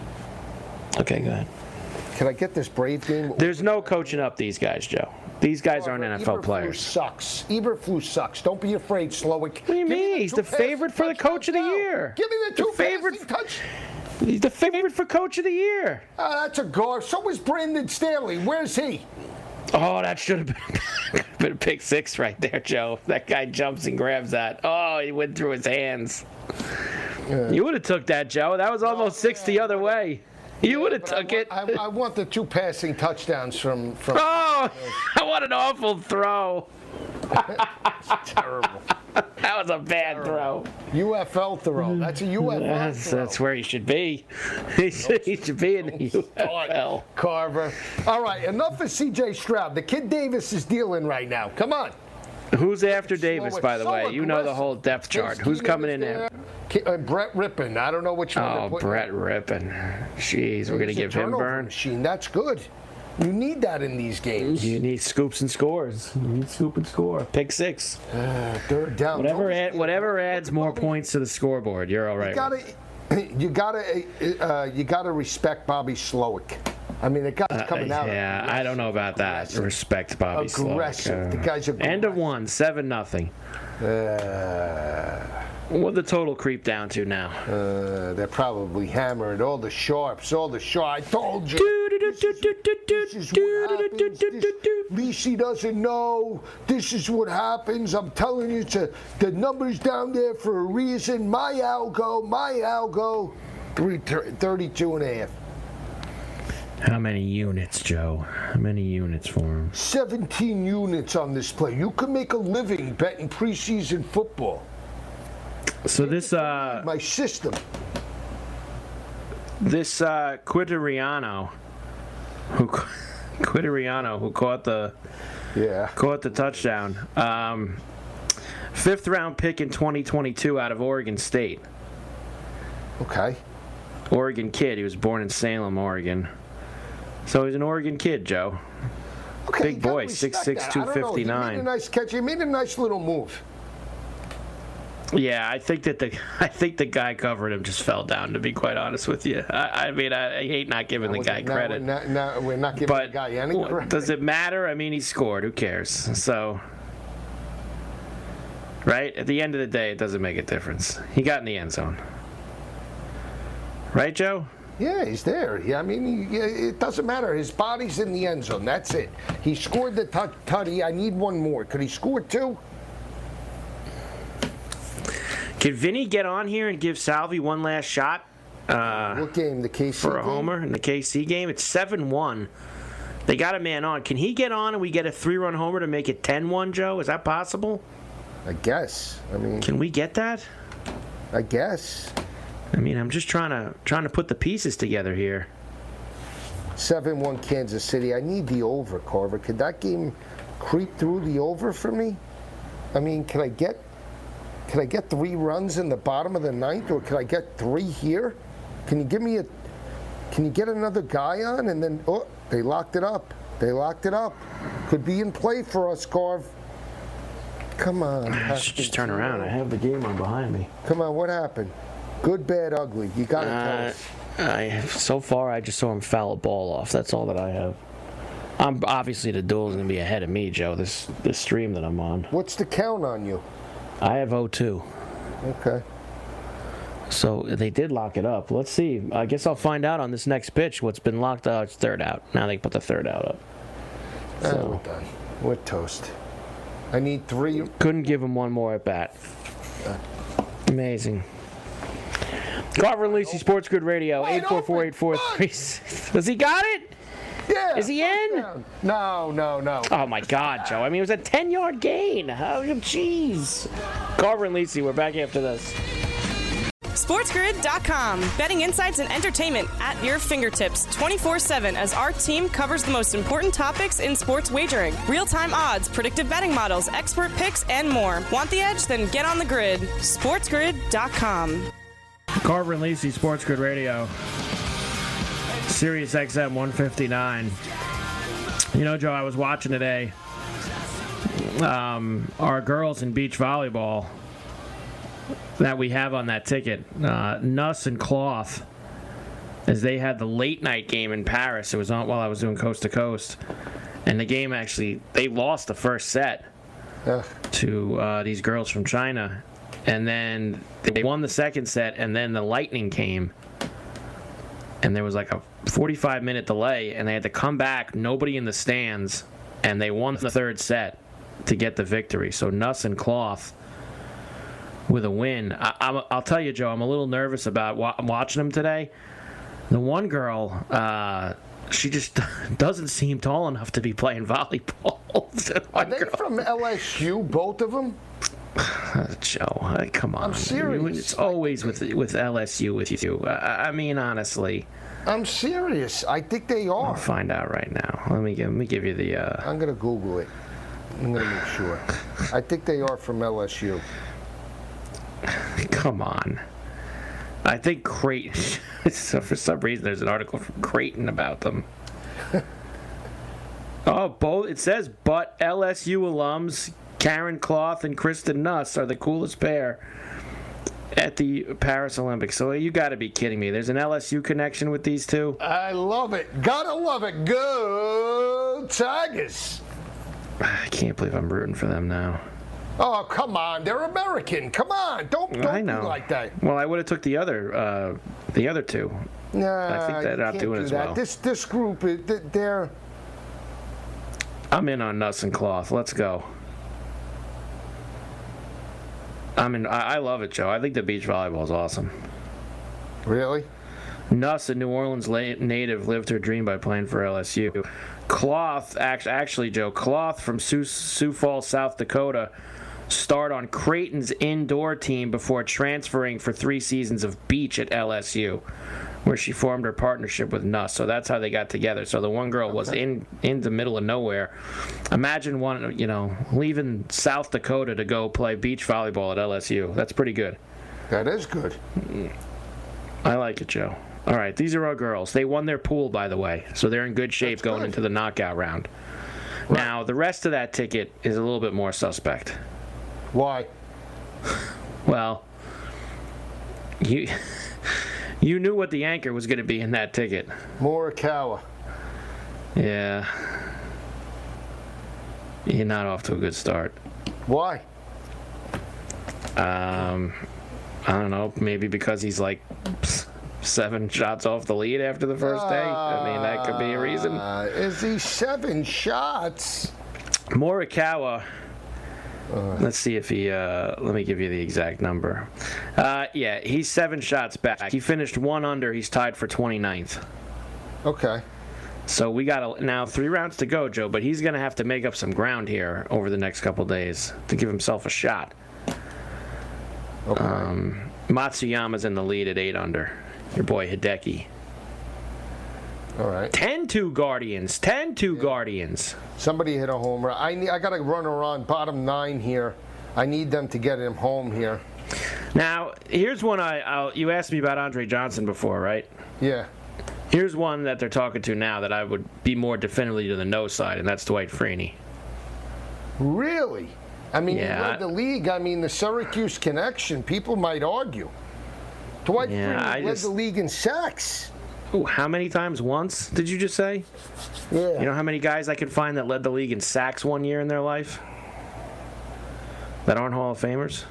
S7: Okay, go ahead.
S6: Can I get this Brave game?
S7: There's no coaching up these guys, Joe. These guys aren't N F L
S6: Eberflus
S7: players.
S6: sucks. Eberflus sucks. Don't be afraid, Slowick.
S7: What do you
S6: Give me
S7: mean?
S6: the
S7: He's
S6: two
S7: the
S6: passing
S7: favorite for the coach of the
S6: touchdowns now.
S7: year.
S6: Give me the
S7: The
S6: two
S7: favorite-
S6: favorite touch.
S7: He's the favorite for coach of the year.
S6: Uh, that's a guard. So was Brandon Staley. Where's he?
S7: Oh, that should have been, been a pick six right there, Joe. That guy jumps and grabs that. Oh, he went through his hands. You would have took that, Joe. That was almost six the other way. You would have
S6: But I
S7: took it.
S6: want, I, I want the two passing touchdowns from from.
S7: Oh, what an awful throw.
S6: Terrible.
S7: That was a bad throw.
S6: U F L throw. That's a U F L
S7: That's,
S6: throw.
S7: that's where he should be. He should, he should be in the U F L.
S6: Carver. All right, enough of C J Stroud. The kid Davis is dealing right now. Come on.
S7: Who's after Davis,
S6: So
S7: by the
S6: so
S7: way? You know the
S6: aggressive.
S7: whole depth chart.
S6: Chase
S7: Who's
S6: Keenum
S7: coming
S6: is
S7: in there?
S6: Ki- uh, Brett Rippon. I don't know which one. they're
S7: Oh,
S6: putting
S7: Brett
S6: in.
S7: Rippon. Jeez, we're going to
S6: He's a
S7: give him
S6: turnover
S7: burn.
S6: Machine. That's good. You need that in these games.
S7: You need scoops and scores. You need scoop and score. Pick six.
S6: Uh, third down.
S7: Whatever
S6: Don't-
S7: add, whatever adds more points to the scoreboard, you're all right.
S6: You gotta,
S7: with.
S6: you gotta, uh, you gotta respect Bobby Slowick. I mean, the guy's coming
S7: Uh,
S6: out.
S7: yeah, I don't know about that.
S6: Aggressive.
S7: Respect Bobby Slowick.
S6: Aggressive. The guy's
S7: End of
S6: aggressive.
S7: one, seven nothing.
S6: Uh,
S7: What the total creep down to now?
S6: uh, they're probably hammered. All the sharps, all the sharps. I told you. This is what happens. This, Lisi doesn't know. This is what happens. I'm telling you, it's a, the number's down there for a reason. My algo, my algo, three, thirty-two and a half.
S7: How many units, Joe? How many units for him?
S6: seventeen units on this play. You can make a living betting preseason football.
S7: So this uh
S6: My system.
S7: this uh Quintariano who Quintariano who caught the
S6: Yeah.
S7: caught the touchdown. Um fifth round pick in twenty twenty-two out of Oregon State.
S6: Okay.
S7: Oregon kid. He was born in Salem, Oregon. So he's an Oregon kid, Joe.
S6: Okay,
S7: Big
S6: you gotta
S7: boy,
S6: respect
S7: six six,
S6: that. I don't know.
S7: two fifty-nine.
S6: He made a nice catch. He made a nice little move.
S5: Yeah, I think that the I think the guy covering him just fell down. To be quite honest with you, I, I mean, I, I hate not giving the guy
S6: no,
S5: credit.
S6: We're not, no, we're not giving
S5: but
S6: the guy any credit.
S5: Does it matter? I mean, he scored. Who cares? So, right at the end of the day, it doesn't make a difference. He got in the end zone, right, Joe?
S6: Yeah, he's there. Yeah, I mean, he, it doesn't matter. His body's in the end zone. That's it. He scored the tut- tutty. I need one more. Could he score two?
S5: Can Vinny get on here and give Salvi one last shot? Uh,
S6: what game? The K C
S5: for a
S6: game?
S5: homer in the K C game? It's seven one. They got a man on. Can he get on and we get a three-run homer to make it ten one, Joe? Is that possible?
S6: I guess. I mean,
S5: can we get that?
S6: I guess.
S5: I mean, I'm just trying to trying to put the pieces together here.
S6: seven one Kansas City. I need the over, Carver. Could that game creep through the over for me? I mean, can I get can I get three runs in the bottom of the ninth, or can I get three here? Can you give me a Can you get another guy on, and then oh, they locked it up. They locked it up. Could be in play for us, Carv. Come on.
S5: I should just turn around. I have the game on behind me.
S6: Come on, what happened? Good, bad, ugly. You got to
S5: uh,
S6: tell us.
S5: I, so far, I just saw him foul a ball off. That's all that I have. I'm obviously the duel is gonna be ahead of me, Joe. This this stream that I'm on.
S6: What's the count on you?
S5: I have oh two.
S6: Okay.
S5: So they did lock it up. Let's see. I guess I'll find out on this next pitch what's been locked out. It's third out. Now they put the third out up.
S6: So.
S5: So.
S6: We're done. We're toast. I need three.
S5: Couldn't give him one more at bat. Amazing. Carver and Lisi, Sports Grid Radio, eight four four, eight four three six. Does he got it?
S6: Yeah.
S5: Is he in?
S6: Down. No, no, no.
S5: Oh, my God, Joe. I mean, it was a ten-yard gain. Oh, jeez. Carver and Lisi, we're back after this.
S2: SportsGrid dot com. Betting insights and entertainment at your fingertips twenty-four seven as our team covers the most important topics in sports wagering. Real-time odds, predictive betting models, expert picks, and more. Want the edge? Then get on the grid. SportsGrid dot com.
S7: Carver and Lisi, Sports Grid Radio. Sirius X M one fifty-nine. You know, Joe, I was watching today. Um, our girls in beach volleyball that we have on that ticket, uh, Nuss and Cloth, as they had the late night game in Paris. It was on while I was doing Coast to Coast, and the game actually they lost the first set
S6: Ugh.
S7: to uh, these girls from China, and then they won the second set, and then the lightning came, and there was like a forty-five minute delay, and they had to come back, nobody in the stands, and they won the third set to get the victory. So Nuss and Cloth with a win. I, I'm, I'll tell you, Joe, I'm a little nervous about wa- watching them today. The one girl, uh, she just doesn't seem tall enough to be playing volleyball.
S6: Are they girl. from L S U, both of them?
S5: Joe, uh, come on.
S6: I'm serious.
S5: It's always with with L S U with you. Uh, I mean, honestly.
S6: I'm serious. I think they are.
S5: I'll find out right now. Let me give, let me give you the... Uh...
S6: I'm going to Google it. I'm going to make sure. I think they are from L S U.
S5: Come on. I think Creighton... so for some reason, there's an article from Creighton about them. Oh, both. It says, but L S U alums Karen Cloth and Kristen Nuss are the coolest pair at the Paris Olympics. So you got to be kidding me. There's an L S U connection with these two?
S6: I love it. Gotta love it. Go Tigers.
S5: I can't believe I'm rooting for them now.
S6: Oh, come on. They're American. Come on. Don't, don't
S5: I know.
S6: be like that.
S5: Well, I would have took the other uh, the other two.
S6: Nah,
S5: I think they're not doing
S6: do
S5: as
S6: that.
S5: well.
S6: This, this group, they're...
S5: I'm in on Nuss and Cloth. Let's go. I mean, I, I love it, Joe. I think the beach volleyball is awesome.
S6: Really?
S5: Nuss, a New Orleans la- native, lived her dream by playing for L S U. Cloth, act- actually, Joe, Cloth from Sioux, Sioux Falls, South Dakota, starred on Creighton's indoor team before transferring for three seasons of beach at L S U, where she formed her partnership with Nuss. So that's how they got together. So the one girl okay. was in in the middle of nowhere. Imagine one, you know, leaving South Dakota to go play beach volleyball at L S U. That's pretty good.
S6: That is good.
S5: I like it, Joe. All right, these are our girls. They won their pool, by the way, so they're in good shape
S6: that's
S5: going
S6: good.
S5: into the knockout round. Right. Now, the rest of that ticket is a little bit more suspect.
S6: Why?
S7: Well, you you knew what the anchor was going to be in that ticket.
S6: Morikawa.
S7: Yeah. You're not off to a good start.
S6: Why?
S7: Um, I don't know. Maybe because he's like seven shots off the lead after the first day. I mean, that could be a reason.
S6: Uh, is he seven shots?
S7: Morikawa. Uh, Let's see if he, uh, let me give you the exact number. Uh, yeah, he's seven shots back. He finished one under. He's tied for twenty-ninth.
S6: Okay.
S7: So we got a, now three rounds to go, Joe, but he's going to have to make up some ground here over the next couple days to give himself a shot.
S6: Okay.
S7: Um, Matsuyama's in the lead at eight under. Your boy Hideki.
S6: All right.
S7: ten two Guardians. ten two yeah. Guardians.
S6: Somebody hit a home run. I, need, I got to run around bottom nine here. I need them to get him home here.
S7: Now, here's one I, I'll, you asked me about Andre Johnson before, right?
S6: Yeah.
S7: Here's one that they're talking to now that I would be more definitively to the no side, and that's Dwight Freeney.
S6: Really? I mean,
S7: yeah.
S6: he led the league. I mean, the Syracuse connection, people might argue. Dwight
S7: yeah,
S6: Freeney
S7: I
S6: led
S7: just,
S6: the league in sacks.
S7: Ooh, how many times? Once, did you just say?
S6: Yeah.
S7: You know how many guys I could find that led the league in sacks one year in their life? That aren't Hall of Famers?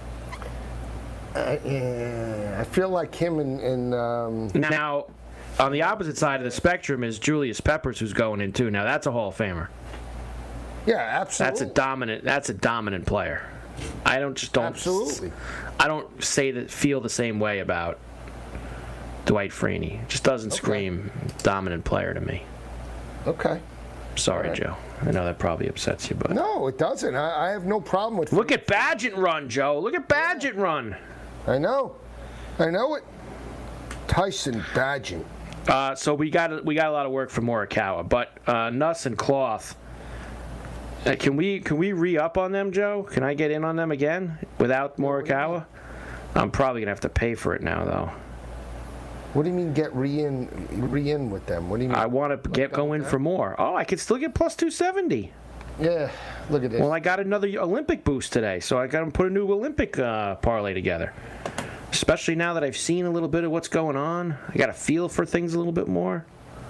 S6: Uh, yeah, I feel like him and... and um...
S7: Now, on the opposite side of the spectrum is Julius Peppers, who's going in too. Now, that's a Hall of Famer.
S6: Yeah, absolutely.
S7: That's a dominant. That's a dominant player. I don't just don't.
S6: Absolutely.
S7: I don't say that. Feel the same way about Dwight Freeney. Just doesn't okay. scream dominant player to me.
S6: Okay.
S7: Sorry,
S6: right.
S7: Joe. I know that probably upsets you, but
S6: no, it doesn't. I, I have no problem with.
S7: Look at Badgett run, Joe. Look at Badgett yeah. run.
S6: I know. I know it. Tyson Badgett.
S7: Uh, so we got we got a lot of work for Morikawa, but uh, Nuss and Cloth. Uh, can we can we re-up on them, Joe? Can I get in on them again without Morikawa? I'm probably gonna have to pay for it now, though.
S6: What do you mean get re-in re-in with them? What do you mean?
S7: I want to get go in for more. Oh, I could still get plus two seventy.
S6: Yeah, look at this.
S7: Well, I got another Olympic boost today, so I got to put a new Olympic uh, parlay together. Especially now that I've seen a little bit of what's going on, I got a feel for things a little bit more.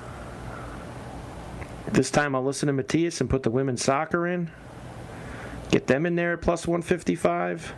S7: This time I'll listen to Matthias and put the women's soccer in. Get them in there at plus one fifty-five.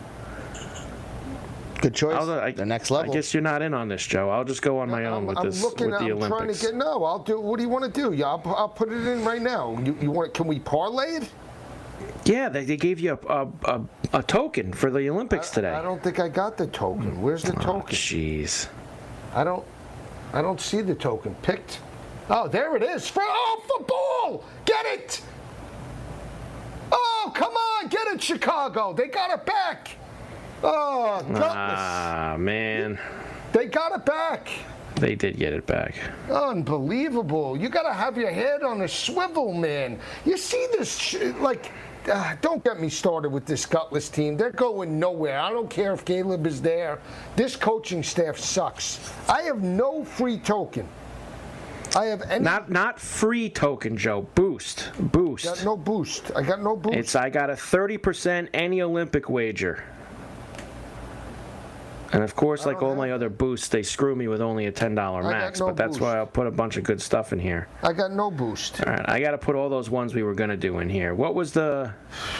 S8: Good choice.
S7: I,
S8: the next level.
S7: I guess you're not in on this, Joe. I'll just go on my own
S6: I'm,
S7: with
S6: I'm
S7: this
S6: looking,
S7: with the
S6: I'm
S7: Olympics.
S6: trying to get no. I'll do. What do you want to do? Yeah, I'll, I'll put it in right now. You, you want? Can we parlay it?
S7: Yeah, they, they gave you a, a, a, a token for the Olympics
S6: I,
S7: today.
S6: I don't think I got the token. Where's the
S7: oh,
S6: token?
S7: Jeez.
S6: I don't. I don't see the token. Picked. Oh, there it is. For, oh, football! Get it! Oh, come on, get it, Chicago. They got it back. Oh, gutless.
S7: Ah, man.
S6: They got it back.
S7: They did get it back.
S6: Unbelievable. You got to have your head on a swivel, man. You see this, sh- like, uh, don't get me started with this gutless team. They're going nowhere. I don't care if Caleb is there. This coaching staff sucks. I have no free token. I have any.
S7: Not not free token, Joe. Boost. Boost.
S6: Got no boost. I got no boost.
S7: It's I got a thirty percent any Olympic wager. And of course, like all my other boosts, they screw me with only a ten dollar max.
S6: No
S7: but that's
S6: boost.
S7: why I'll put a bunch of good stuff in here.
S6: I got no boost.
S7: All right, I got to put all those ones we were going to do in here. What was the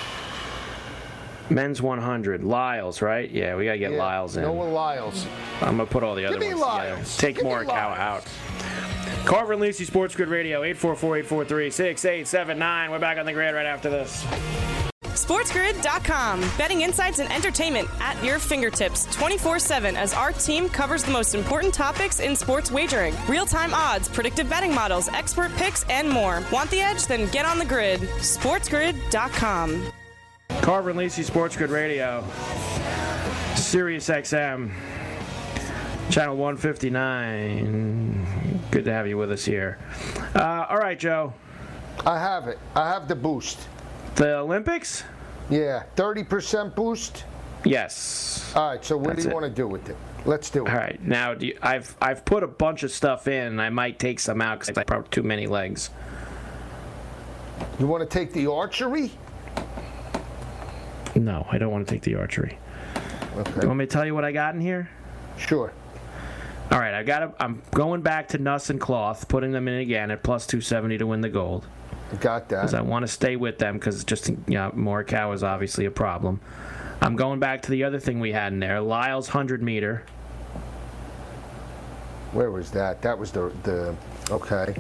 S7: men's one hundred? Lyles, right? Yeah, we got to get
S6: yeah,
S7: Lyles in.
S6: Noah Lyles.
S7: I'm going to put all the other
S6: Give me
S7: ones
S6: Lyles.
S7: together. Take
S6: Give
S7: Morikawa out. Carver and Lisi, Sports Grid Radio, eight four four, eight four three, six eight seven nine. We're back on the grid right after this.
S2: SportsGrid dot com. Betting insights and entertainment at your fingertips twenty-four seven as our team covers the most important topics in sports wagering. Real-time odds, predictive betting models, expert picks, and more. Want the edge? Then get on the grid. SportsGrid dot com.
S7: Carver and Lisi, Sports Grid Radio, Sirius X M, Channel one fifty-nine. Good to have you with us here. Uh, all right, Joe.
S6: I have it. I have the boost.
S7: The Olympics?
S6: Yeah, thirty percent boost?
S7: Yes.
S6: All right, so what
S7: That's
S6: do you
S7: it.
S6: want to do with it? Let's do it.
S7: All right, now do you, I've I've put a bunch of stuff in, and I might take some out because I probably too many legs.
S6: You want to take the archery?
S7: No, I don't want to take the archery.
S6: Okay.
S7: You want me to tell you what I got in here?
S6: Sure.
S7: All right, I got. A, I'm going back to Nuss and Cloth, putting them in again at plus two seventy to win the gold.
S6: Got that.
S7: Because I want to stay with them because just you know, Morikawa is obviously a problem. I'm going back to the other thing we had in there, Lyles one hundred meter.
S6: Where was that? That was the the. Okay.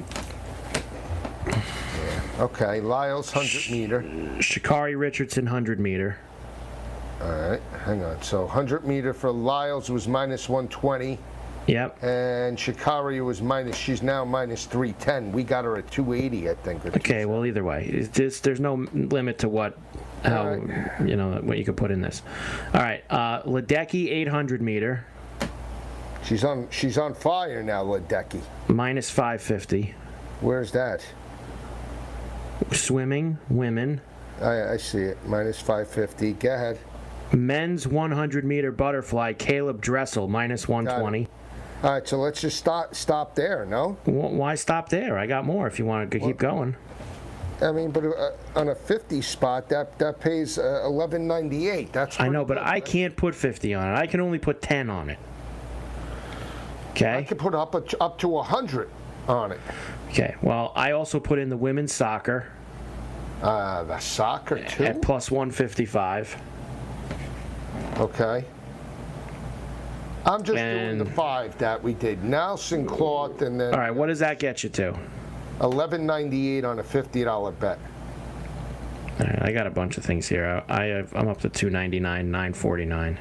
S6: Yeah. Okay. Lyles one hundred meter.
S7: Sha'Carri Richardson one hundred meter.
S6: All right. Hang on. So one hundred meter for Lyles was minus one twenty.
S7: Yep.
S6: And Sha'Carri was minus. She's now minus three ten. We got her at two eighty, I think.
S7: Okay. Well, either way, it's just, there's no limit to what, how
S6: right.
S7: you know what you could put in this. All right. Uh, Ledecky eight hundred meter.
S6: She's on. She's on fire now, Ledecky.
S7: Minus five fifty.
S6: Where's that?
S7: Swimming women.
S6: I, I see it. Minus five fifty. Go ahead.
S7: Men's one hundred meter butterfly, Caleb Dressel, minus one twenty.
S6: All right, so let's just stop stop there, no?
S7: Why stop there? I got more if you want to keep going.
S6: I mean, but uh, on a fifty spot, that that pays uh, eleven ninety-eight. That's
S7: I know, but
S6: good,
S7: I
S6: right?
S7: can't put fifty on it. I can only put ten on it. Okay?
S6: I could put up a, up to one hundred on it.
S7: Okay, well, I also put in the women's soccer.
S6: Uh, the soccer, too?
S7: At plus one fifty-five.
S6: Okay. I'm just
S7: and,
S6: doing the five that we did. Nelson Cloth and then...
S7: All right, what does that get you to?
S6: eleven ninety-eight on a fifty dollar bet.
S7: All right, I got a bunch of things here. I have, I'm up to two ninety-nine, nine forty-nine.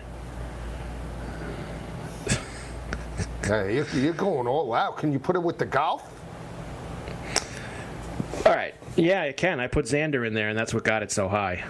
S6: Hey, you're, you're going all out. Can you put it with the golf?
S7: All right. Yeah, I can. I put Xander in there, and that's what got it so high.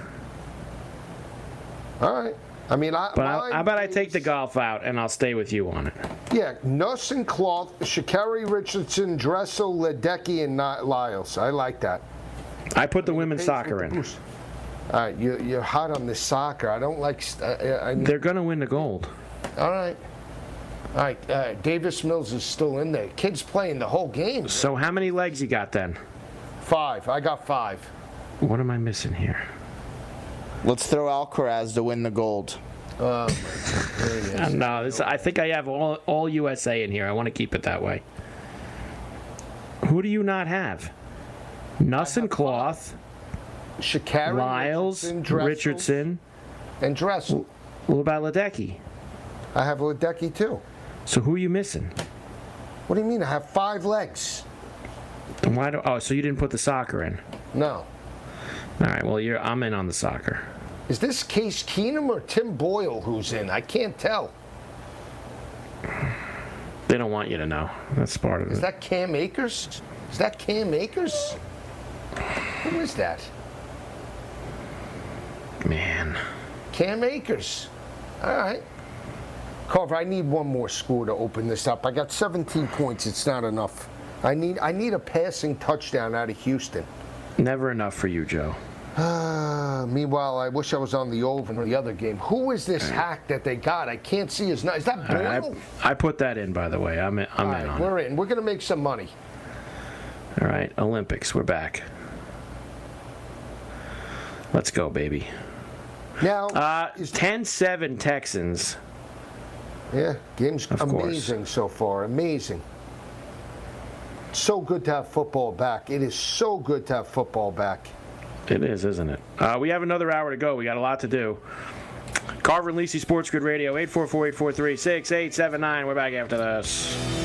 S6: All right. I mean, I.
S7: But I, how about I take the golf out, and I'll stay with you on it.
S6: Yeah, Nuss and Cloth, Sha'Carri Richardson, Dressel, Ledecky, and Lyles. I like that.
S7: I put the
S6: I mean,
S7: women's soccer in.
S6: Boost. All right, you, you're hot on this soccer. I don't like. Uh, I mean,
S7: They're going to win the gold.
S6: All right. All right, uh, Davis Mills is still in there. Kid's playing the whole game.
S7: So how many legs you got then?
S6: Five. I got five.
S7: What am I missing here?
S8: Let's throw Alcaraz to win the gold.
S6: Um,
S7: uh, no, this, I think I have all, all U S A in here. I want to keep it that way. Who do you not have? Nuss and Cloth,
S6: Sha'Carri,
S7: Lyles,
S6: Richardson, Dressel,
S7: Richardson,
S6: and Dressel.
S7: What about Ledecky?
S6: I have Ledecky too.
S7: So who are you missing?
S6: What do you mean? I have five legs.
S7: And why do? Oh, so you didn't put the soccer in?
S6: No.
S7: All right. Well, you're. I'm in on the soccer.
S6: Is this Case Keenum or Tim Boyle who's in? I can't tell.
S7: They don't want you to know. That's part of it.
S6: Is that Cam Akers? Is that Cam Akers? Who is that?
S7: Man.
S6: Cam Akers. All right. Carver, I need one more score to open this up. I got seventeen points. It's not enough. I need I need a passing touchdown out of Houston.
S7: Never enough for you, Joe.
S6: Uh, meanwhile, I wish I was on the over in the other game. Who is this hack that they got? I can't see his name. Is that Boyle?
S7: Right, I, I put that in, by the way. I'm in, I'm
S6: All
S7: in
S6: right,
S7: on
S6: we're
S7: it.
S6: in. We're going to make some money.
S7: All right, Olympics. We're back. Let's go, baby.
S6: Now,
S7: Uh,
S6: is-
S7: ten seven Texans.
S6: yeah, game's
S7: Of course.
S6: amazing so far. Amazing. So good to have football back. It is so good to have football back.
S7: It is, isn't it? Uh, we have another hour to go. We got a lot to do. Carver and Lisi Sports Grid Radio, eight four four, eight four three, six eight seven nine. We're back after this.